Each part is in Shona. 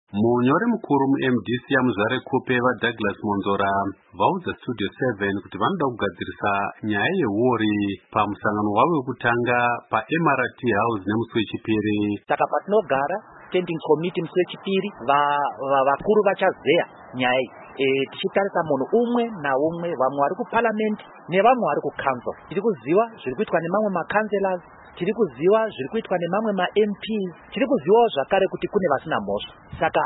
Munyori mukuru mu-MDC yaMuzvare Kupe Douglas Monzora vaudza Studio 7 kuti vanoda kugadzirisa nyaya yehuori pamusangano wavo wekutanga paMRT House nemusi wechipiri. Saka patinogara standing committee musi wechipiri vakuru vachazeya nyaya iyi tichitarisa munhu umwe naumwe, vamwe vari kuparliament nevamwe vari kucouncil. Tiri kuziva zviri kuitwa nemamwe macancelors, tiri kuziva zviri kuitwa nemamwe maMPs, tiri kuzivawo zvakare kuti kune vasina mhosva. Saka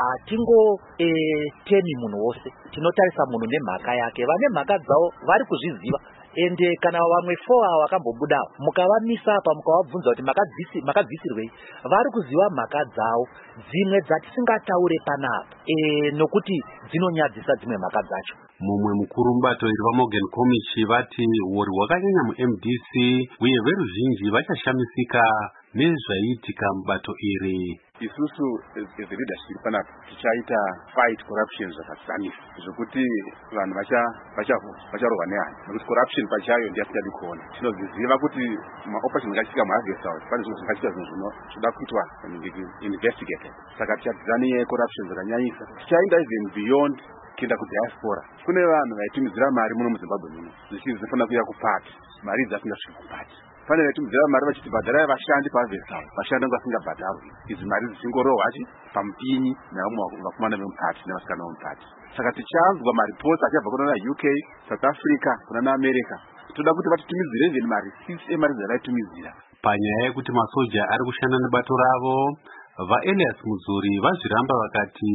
hatingotemi munhu wose, tinotarisa munhu nemhaka yake. Vane mhaka dzavo vari kuzviziva, ende kana vamwe 4 ava vakambobudawo mukavamisa apa mukavabvunza kuti makabvisirwei, vari kuziva mhaka dzavo dzimwe dzatisingataure panapa nokuti dzinonyadzisa dzimwe mhaka dzacho. Mumwe mukuru mubato iri vaMorgan Komichi vati huori hwakanyanya muMDC uye veruzhinji vachashamisika nezvaiitika mubato iri. Isusu as leadership panapa tichaita fight corruption zvakatsamisa zvokuti vanhu vacharohwa nehanya, nokuti corruption pachayo ndiyasingadi kuona. Tinoziva kuti maoperation akachitika muHarvest House pane zvinhu zvakachitika zvinhu zvinoda kuitwa investigated. Saka tichadzidza necorruption zvakanyanyisa, tichaenda even beyond kuenda kudiaspora. Kune vanhu vaitumidzira mari muno muZimbabwe muno zvichifanira kuuya kupati, mari dzasingasviki kupati. Pane vaitumidzira mari vachiti bhadharai vashandi paHarvest House, vashandi vangu vasingabhadharwi, idzi mari dzichingorohwa pamupinyi nevamwe vakomana vemupati nevasikana vemupati. Saka tichanzwa maripoti achabva kuna UK, South Africa, kuna America, toda kuti vatitumidzire even mari 6 emari dzavaitumidzira. Panyaya yekuti masoja ari kushanda nebato ravo, vaElias Muzuri vazviramba vakati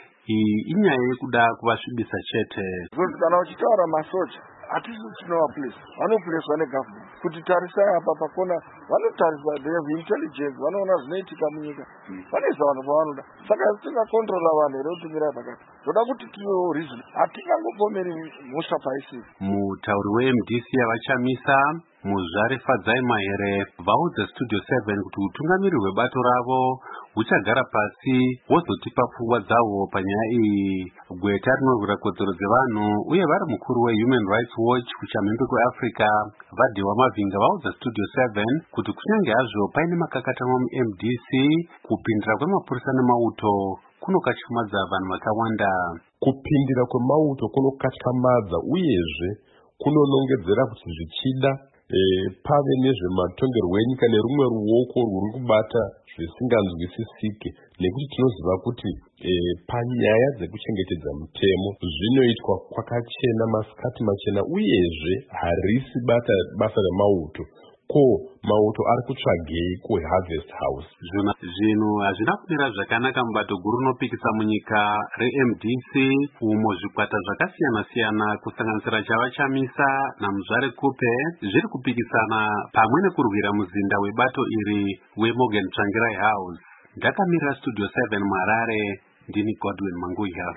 inyaya yekuda kuvasvibisa chete. Kana uchitaura masoja hatisi tinovaplesa, vanopleswa negovernment. Kuti tarisai apa pakona vanotariswa, they have intelligence, vanoona zvinoitika munyika, vanoisa vanhu pavanoda. Saka tingakontrola vanhu here kuti mirai pakati, toda kuti tivewo reason, hatingangopomeri mhosva paisiri. Mutauri weMDC yavachamisa Muzvare Fadzai Mahere vaudza Studio 7 kuti utungamiri hwebato ravo huchagara pasi wozotipa pfungwa dzavo panyaya iyi. Gweta rinorwira kodzero dzevanhu uye vari mukuru weHuman Rights Watch kuchamhembe kweAfrica Vadhiwa Mavinga vaudza Studio 7 kuti kunyange hazvo paine makakatanwa muMDC, kupindira kwemapurisa nemauto kunokatyamadza vanhu vakawanda. Kupindira kwemauto kunokatyamadza uyezve kunonongedzera kuti zvichida pave nezvematongerwo enyika nerumwe ruoko rwuri kubata zvisinganzwisisike, nekuti tinoziva kuti panyaya dzekuchengetedza mutemo zvinoitwa kwakachena, masikati machena, uyezve harisi basa remauto. Ko mauto ari kutsvagei kuHarvest House? Zvinhu hazvina kumira zvakanaka mubato guru rinopikisa munyika reMDC, umo zvikwata zvakasiyana-siyana kusanganisira chavachamisa naMuzvare Kupe zviri kupikisana pamwe nekurwira muzinda webato iri weMorgan Tsvangirai House. Ndakamirira Studio 7 Harare, ndini Godwin Manguya.